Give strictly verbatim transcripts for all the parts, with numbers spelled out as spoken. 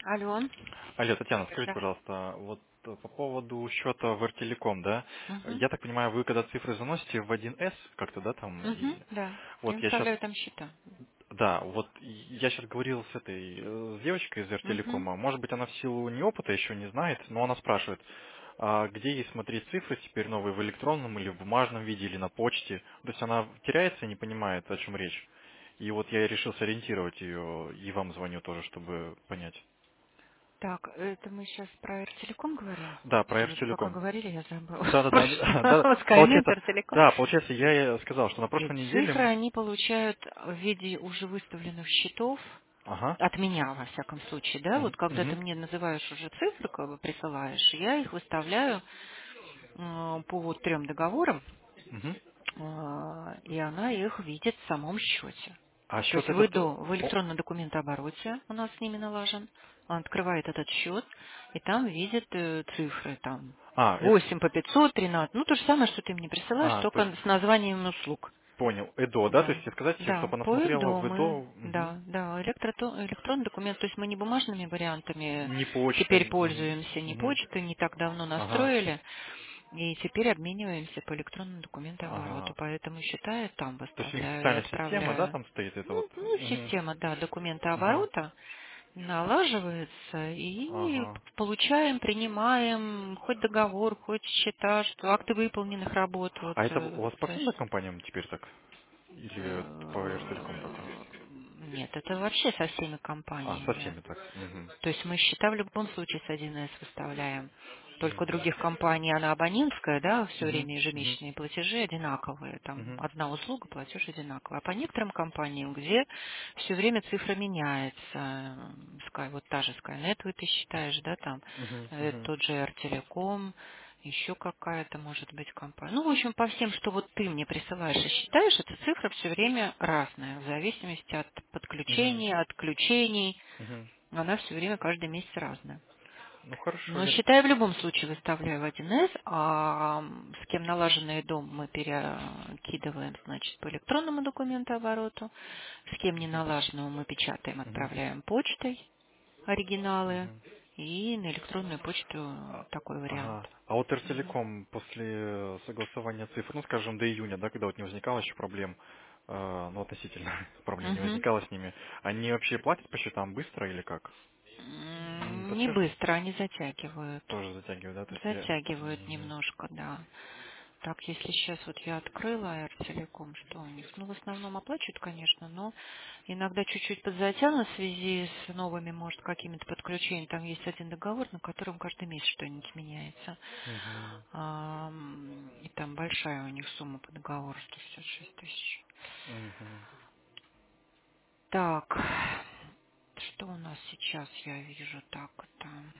Алло. Алло, Татьяна, скажите, Да. пожалуйста, вот э, по поводу счета в Ртелеком, да, Угу. я так понимаю, вы когда цифры заносите в один эс как-то, да, там, Угу. и Да. вот Я я сейчас, выставляю там счета. да, вот я сейчас говорил с этой, э, с девочкой из Угу. Ртелекома, может быть, она в силу неопыта еще не знает, но она спрашивает, а где ей смотреть цифры теперь новые, в электронном или в бумажном виде, или на почте, то есть она теряется и не понимает, о чем речь. И вот я и решил сориентировать ее, и вам звоню тоже, чтобы понять. Так, это мы сейчас про Эртелеком говорим? Да, про Что-то пока Ртелеком. говорили, я забыла. Да, да, Про да, что? да, да. Скайнет, Получается, Эртелеком. да, получается, я и сказал, что на И прошлой неделе, цифры м, они получают в виде уже выставленных счетов ага, от меня, во всяком случае, да? Вот мгм, когда ты мгм, мне называешь уже цифры, как бы присылаешь, я их выставляю э, по вот трем договорам, мгм. э, и она их видит в самом счете. А То счет есть в, этот, ИДО, в о, электронном документообороте у нас с ними налажен. Он открывает этот счет и там видит э, цифры, там а, э- восемь по пятьсот, тринадцать. Ну, то же самое, что ты мне присылаешь, а, то только есть, с названием услуг. понял, ЭДО, да, то Да. есть и сказать, Да, чтобы она по смотрела ИДО в мы, ЭДО, мгм, да, да, электрото- электронный документ, то есть мы не бумажными вариантами не теперь почтой, мгм, пользуемся, не мгм, почтой, не так давно ага, настроили, и теперь обмениваемся по электронному документообороту, ага. поэтому считаю, там То есть у них выставляю и специальная система, да, отправляю. там стоит это Ну, вот, ну, мгм, система, да, ага, документооборота налаживается, и ага. получаем, принимаем хоть договор, хоть счета, что акты выполненных работ. Вот, А это у э, вас по то всем есть, так компаниям теперь так? Или по Ртелеком только? э, нет, это вообще со всеми А, со компаниями. всеми так, угу, То есть мы счета в любом случае с один эс выставляем. Только у угу, других компаний она абонентская, да, все угу, время угу. ежемесячные платежи одинаковые. Там Мгм. одна услуга, платеж одинаковый. А по некоторым компаниям, где все время цифра меняется, м, Sky, вот та же Skynet, вы ты считаешь, да, там, Мгм. э, Мгм. тот же Артелеком, еще какая-то может быть компания. Ну, в общем, по всем, что вот ты мне присылаешь и считаешь, эта цифра все время разная, в зависимости от Мгм. подключения, отключений. Мгм. Она все время каждый месяц разная. Ну хорошо, Но я. считаю, в любом случае выставляю в один эс, а м, с кем налаженный дом мы перекидываем, значит, по электронному документообороту. С кем не Мгм. налаженного мы печатаем, Мгм. отправляем почтой оригиналы. Мгм. И на электронную почту А, такой вариант. ага. А вот Ртелеком после согласования цифр, ну скажем, до июня, да, когда вот не возникало еще проблем, э, ну относительно проблем не Мгм. возникало с ними, они вообще платят по счетам быстро или как? Не М, Не подскажете? быстро, они затягивают. Тоже затягивают, да? То есть я. Затягивают Мгм. немножко, да. Так, если сейчас вот я открыла Телеком, что у них? Ну, в основном оплачивают, конечно, но иногда чуть-чуть подзатянут в связи с новыми, может, какими-то подключениями. Там есть один договор, на котором каждый месяц что-нибудь меняется. Мгм. Ам, И там большая у них сумма по договору, сто шестьдесят шесть тысяч. Мгм. Так, что у нас сейчас я вижу? Так, там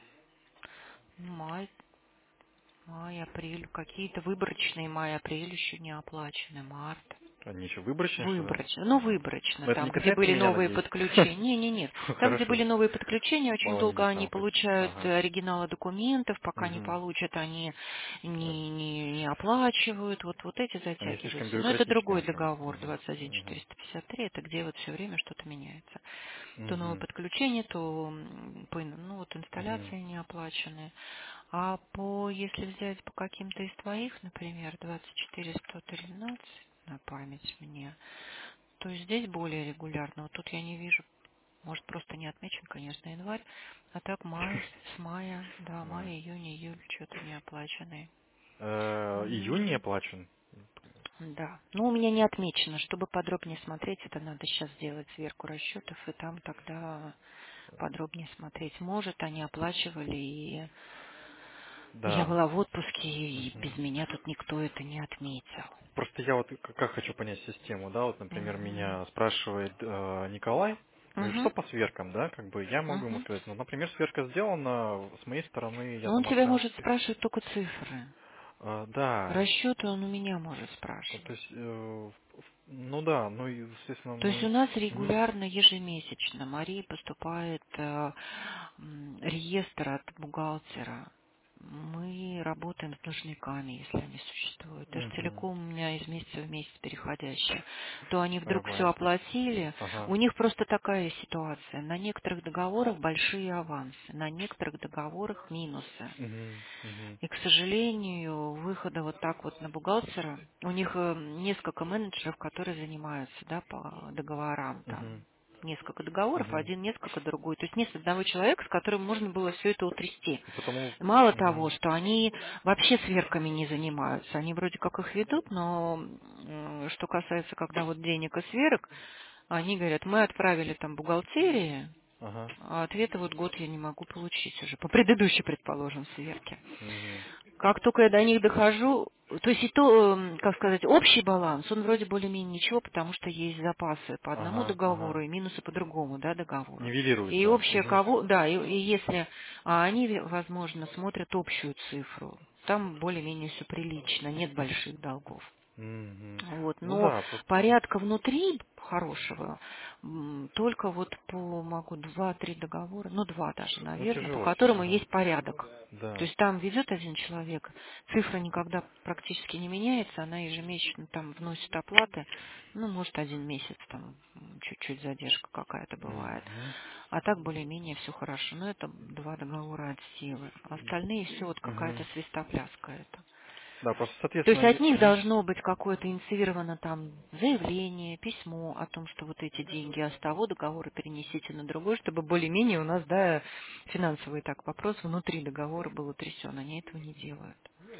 май, май, апрель, какие-то выборочные май, апрель еще не оплачены, март. Они еще выборочные, что ли? Выборочно, ну выборочно, Но это не там, где касается были меня, новые надеюсь. подключения. Не, не, нет. Там, где Хорошо. были новые подключения, очень Мало не долго они мешало как. получают Ага. э, оригиналы документов, пока не Мгм. получат, они Э, не, не, не оплачивают. Вот, вот эти Они слишком затягиваются. Но это другой бюрократичные. договор, Мгм. двадцать один Мгм. четыреста пятьдесят три, это где вот все время что-то меняется. То новое Мгм. подключение, то м, по ин- ну, вот Мгм. инсталляции не оплачены. А по, если взять по каким-то из твоих, например, двадцать четыре сто тринадцать на память мне, то есть здесь более регулярно. Вот тут я не вижу, может, просто не отмечен, конечно, январь. А так май, с мая, да, май, Май. июнь, июль, что-то не оплаченные. Э, Июнь не М, оплачен. Да. Ну, у меня не отмечено. Чтобы подробнее смотреть, это надо сейчас сделать сверку расчетов, и там тогда подробнее смотреть. Может, они оплачивали, и я Да. была в отпуске, и без Мгм. меня тут никто это не отметил. Просто я вот к- как хочу понять систему, да, вот, например, Мгм. меня спрашивает э, Николай, говорит, что Мгм. по сверкам, да, как бы я могу ему Мгм. сказать, ну, например, сверка сделана, с моей стороны я Но он там тебя отправил может цифры. спрашивать только цифры. Э, да, Расчеты он у меня может вот, то спрашивать. есть, э, в- в- ну да, ну, и, естественно, То есть у мы. нас Мгм. регулярно, ежемесячно Марии поступает э, м, реестр от бухгалтера Мы работаем с должниками, если они существуют. Угу. Эртелеком у меня из месяца в месяц переходящие. То они Я вдруг все понял. оплатили. Ага. У них просто такая ситуация. На некоторых договорах большие авансы, на некоторых договорах минусы. Угу. Угу. И, к сожалению, выхода вот так вот на бухгалтера, у них э, несколько менеджеров, которые занимаются, да, по договорам там. Угу. Несколько договоров, Угу. один несколько, другой. То есть нет одного человека, с которым можно было все это утрясти. И потому... Мало того, Угу. что они вообще сверками не занимаются. Они вроде как их ведут, но м, что касается, когда вот денег и сверок, они говорят, мы отправили там бухгалтерии, Ага. а ответа вот год я не могу получить уже, по предыдущей, предположим, сверке. Угу. Как только я до них дохожу, то есть и то, эм, как сказать, общий баланс, он вроде более-менее ничего, потому что есть запасы по одному Ага. договору Ага. и минусы по другому, да, договору. И Нивелируется. общее Угу. кого, да, и, и если а они, ве- возможно, смотрят общую цифру, там более-менее все прилично, нет больших долгов. Угу. Вот. Ну Но да, просто... порядка внутри хорошего м, только вот по могу два-три договора, ну два даже, Ну наверное, по тяжело все. которому Ага. есть порядок. То Да. есть там ведет один человек, цифра никогда практически не меняется, она ежемесячно там вносит оплаты, ну, может, один месяц там м, чуть-чуть задержка какая-то бывает. Угу. А так более-менее все хорошо. Но это два договора от силы. Остальные все вот какая-то Угу. свистопляска это. Да, просто, То есть соответственно... от е- них Мгм. должно быть какое-то инициировано там заявление, письмо о том, что вот эти деньги, а с того договора перенесите на другой, чтобы более-менее у нас, да, финансовый так вопрос внутри договора был утрясен. Они этого не делают.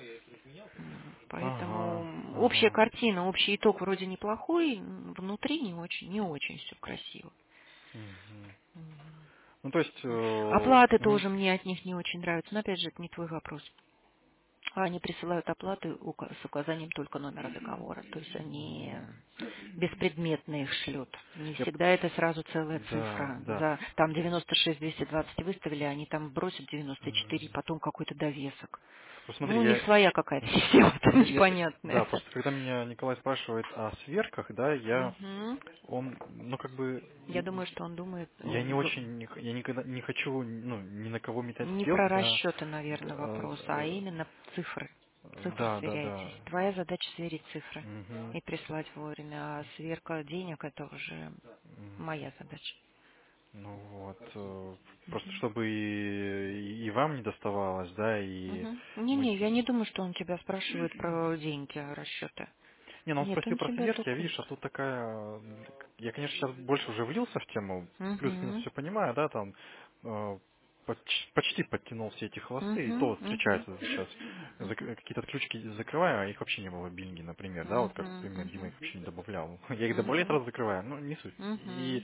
М, Ага. Поэтому общая Ага. картина, общий итог вроде неплохой, м, внутри не очень, не очень все красиво. Мгм. М. Ну, то есть... э, Оплаты мгм. тоже мне от них не очень нравятся, но опять же, это не твой вопрос. А Они присылают оплаты ука- с указанием только номера договора. То есть они беспредметно их шлют. Не Я п- всегда это сразу целая Да, цифра. да. За там девяносто шесть двести двадцать выставили, они там бросят девяносто четыре, Мгм. потом какой-то довесок. Просто Ну, смотри, у них я... своя какая-то Мгм. система там Я, я- непонятная. да, просто когда меня Николай спрашивает о сверках, да, я... Мгм. Он, ну, как бы... Я думаю, что он думает э, Я не в- очень... не х- Я никогда не хочу, ну, ни на кого метать не про стрелки, да. расчеты, наверное, Да, вопрос, а э, именно цифры. Цифры да, да. сверяйтесь. Да. Твоя задача сверить цифры Мгм. и прислать вовремя. А сверка денег это уже М. моя задача. Ну вот, э, просто Мгм. чтобы и, и вам не доставалось, да, и Мгм. мы... Не-не, я не думаю, что он тебя спрашивает про деньги, расчеты. Не, ну он Нет, спросил он про тебя сверки, а только... видишь, а тут такая... м, Я, конечно, сейчас больше уже влился в тему, плюс-минус Угу. все понимаю, да, там э, поч- почти подтянул все эти хвосты, и то Угу. вот Угу. встречаются сейчас, зак- какие-то ключики закрываю, а их вообще не было в биллинге, например, да, вот как Угу. пример Дима Угу. их вообще не добавлял. Я их добавляю, Угу. сразу закрываю, ну не суть. И Угу.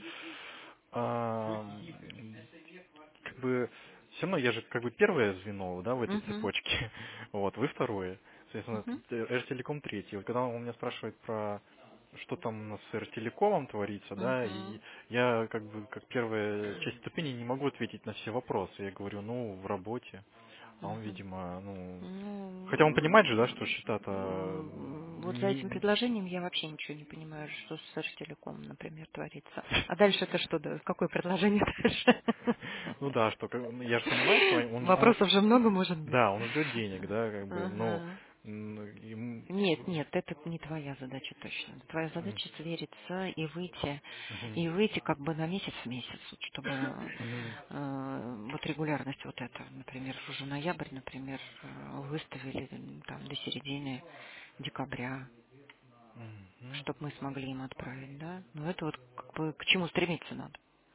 ам, как бы все равно я же как бы первое звено, да, в этой Угу. цепочке, вот, вы второе, соответственно, Угу. R-Telecom третий. Вот когда он меня спрашивает про что там у нас с R-Telecom творится, да, и Угу. я как бы как первая часть ступени не могу ответить на все вопросы. Я говорю, ну, в работе. А он, Угу. видимо, ну... Хотя он Ну, понимает же, да, что счета-то м, вот за этим не... предложением я вообще ничего не понимаю, что с Сертелеком, например, творится. А дальше это что, да, какое предложение дальше? Ну да, что как- ну, я же понимаю, что он, он Вопросов же много может быть. да, он ждет денег, да, как бы, но Ага. м, ему... Нет, нет, это не твоя задача точно. Твоя М, задача свериться и выйти, мгм, и выйти как бы на месяц в месяц, вот чтобы мгм, э, вот регулярность вот эта, например, уже ноябрь, например, э, выставили м, там до середины декабря, мгм, чтобы мы смогли им отправить, да. Но это вот как бы к чему стремиться надо.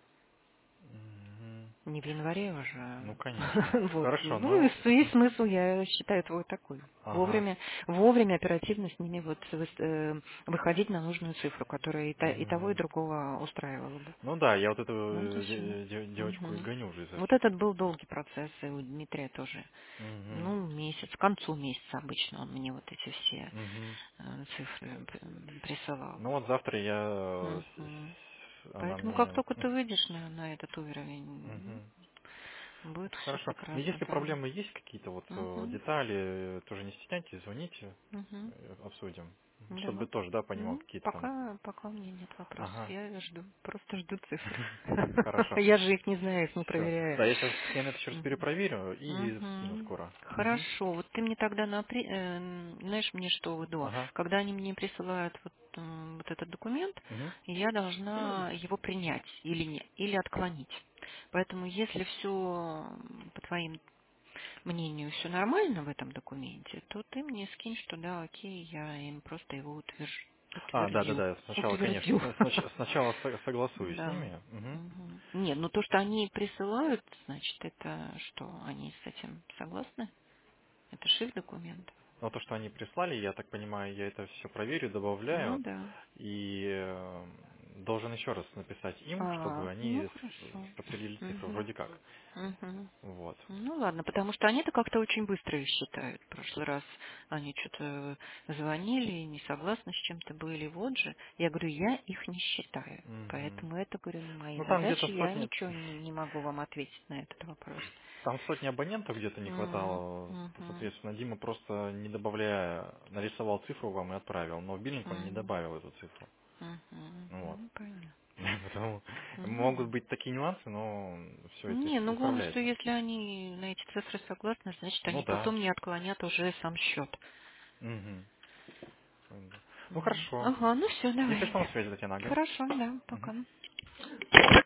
мгм. Не в январе уже. Ну, а конечно. Вот. Хорошо, Ну и ну... с- и смысл, я считаю, твой такой. Ага. Вовремя, вовремя оперативно с ними вот выс- э, выходить на нужную цифру, которая и, та- и того, и Мгм. другого устраивала бы. Ну да, я вот эту Вот и э, все. де- де- девочку и гоню уже изо Вот всех этот сил. был долгий процесс, и у Дмитрия тоже. Мгм, Ну, месяц, к концу месяца обычно он мне вот эти все мгм. э, цифры п- присылал. Ну вот завтра я... э, Мгм. с- с- Она Поэтому как мне... только ты Мгм, выйдешь на, на этот уровень, мгм. будет Это все хорошо. Но прекрасно, если да. проблемы есть какие-то вот э, Мгм. детали, э, тоже не стесняйтесь, звоните, Мгм. э, обсудим. Чтобы Да. тоже, да, понимал Ну, какие-то там... пока, пока у меня нет вопросов. Ага, Я жду, просто жду цифр. хорошо. Я же их не знаю, их не Все. проверяю. Да, я сейчас Кеннет еще раз Мгм. перепроверю и скину Мгм. скоро. Мгм. Хорошо. Вот ты мне тогда напри... э, знаешь мне что в ИДО? Ага. Когда они мне присылают вот, м, вот этот документ, Мгм. я должна его принять или не, или отклонить. Поэтому если все по твоим мнению все нормально в этом документе, то ты мне скинь, что да, окей, я им просто его утверж... А, да, да, утвердю. да. Сначала, конечно, Утвердю. с- снач- сначала со- согласуюсь с Да. ними. Мгм. Мгм. Нет, ну то, что они присылают, значит, это что, они с этим согласны? Это же их документ. Но то, что они прислали, я так понимаю, я это все проверю, Ну добавляю да. и э, должен еще раз написать им, чтобы А, ну они хорошо. с- подтвердили цифру. Мгм. Вроде как. Мгм. Вот. Ну ладно, потому что они-то как-то очень быстро их считают. В прошлый раз они что-то звонили, не согласны с чем-то были. Вот же. Я говорю, я их не считаю. Мгм. Поэтому это, говорю, не мои Ну там где-то задачи. Я сотни, ничего не, не могу вам ответить на этот вопрос. там сотни абонентов где-то не М, хватало. мгм, Соответственно, Дима просто не добавляя, нарисовал цифру вам и отправил. Но в биллинг он не м, добавил эту цифру. мгм. Вот. Ну, понятно. Потому Ну, могут быть такие нюансы, но все это не, ис- ну главное, что исправляется. если они на эти цифры согласны, значит, Ну они да. потом не отклонят уже сам счет. Мгм. Ну М. хорошо. Ага, ну все, Если давай. что, на связи, Татьяна, ага. Хорошо, да, Мгм. пока.